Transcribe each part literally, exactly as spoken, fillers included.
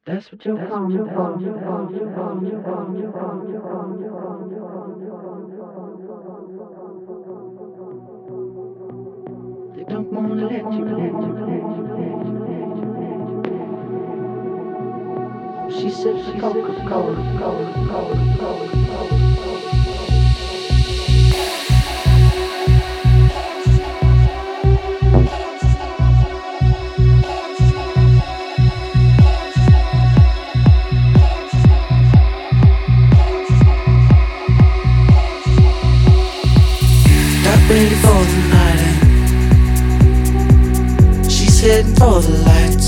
That's what you're coming for. They don't wanna let you in. She sips Coca-Cola, Cola, Cola, Cola, Cola. Ready for the night and she's heading for the lights.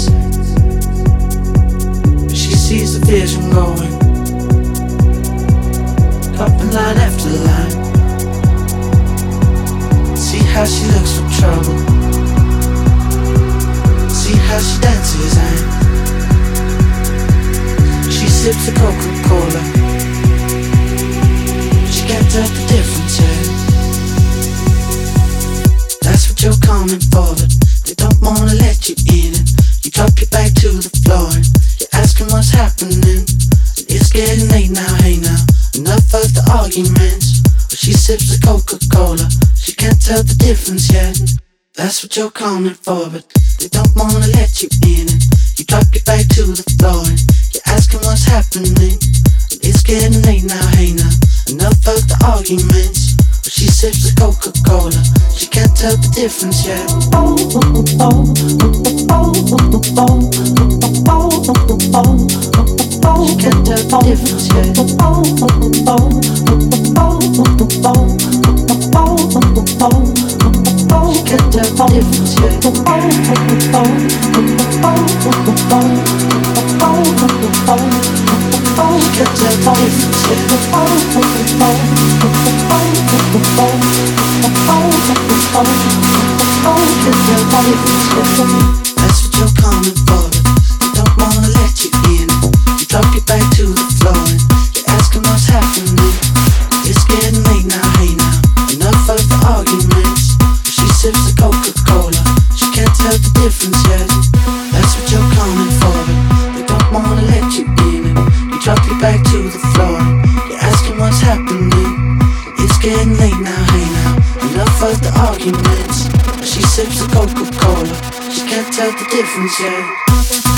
She sees the vision going up in line after line. See how she looks for trouble. See how she dances and she sips the Coca-Cola. She can't tell the difference yet. That's what you're coming for, but they don't wanna let you in. And you drop your back to the floor and you're asking what's happening. And it's getting late now, hey now, enough of the arguments. But she sips the Coca-Cola, she can't tell the difference yet. That's what you're coming for, but they don't wanna let you in. And you drop your back to the floor and you're asking what's happening. And it's getting late now, hey now, enough of the arguments. But she sips the Coca-Cola, she can't tell the difference yet. Oh, oh, oh, oh, oh, oh, she can't tell the difference yet. Oh, oh, oh, she can't tell the difference yet. She can't tell the difference yet. That's what you're coming for, but they don't wanna let you in. You drop your back to the floor and you're asking what's happening. It's getting late now, hey now, enough of the arguments. She sips the Coca-Cola, she can't tell the difference yet. That's what you're coming for, but they don't wanna let you in. You drop your back to the floor and you're asking what's happening. It's getting late now, hey now, enough of the arguments. She sips the Coca-Cola, she can't tell the difference yet.